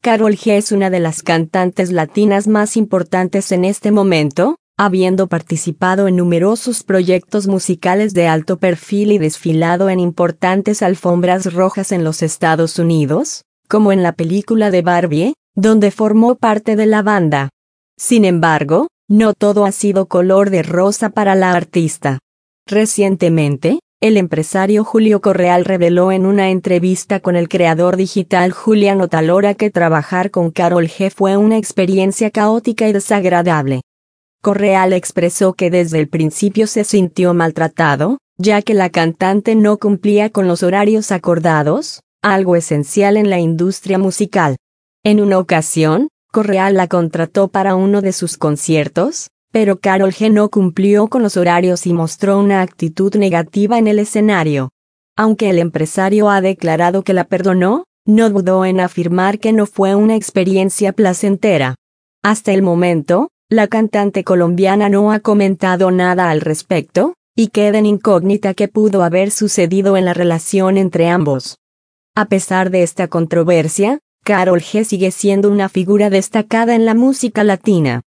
Karol G es una de las cantantes latinas más importantes en este momento, habiendo participado en numerosos proyectos musicales de alto perfil y desfilado en importantes alfombras rojas en los Estados Unidos, como en la película de Barbie, donde formó parte de la banda. Sin embargo, no todo ha sido color de rosa para la artista. Recientemente, el empresario Julio Correal reveló en una entrevista con el creador digital Julian Otalora que trabajar con Karol G fue una experiencia caótica y desagradable. Correal expresó que desde el principio se sintió maltratado, ya que la cantante no cumplía con los horarios acordados, algo esencial en la industria musical. En una ocasión, Correal la contrató para uno de sus conciertos, pero Karol G no cumplió con los horarios y mostró una actitud negativa en el escenario. Aunque el empresario ha declarado que la perdonó, no dudó en afirmar que no fue una experiencia placentera. Hasta el momento, la cantante colombiana no ha comentado nada al respecto, y queda en incógnita qué pudo haber sucedido en la relación entre ambos. A pesar de esta controversia, Karol G sigue siendo una figura destacada en la música latina.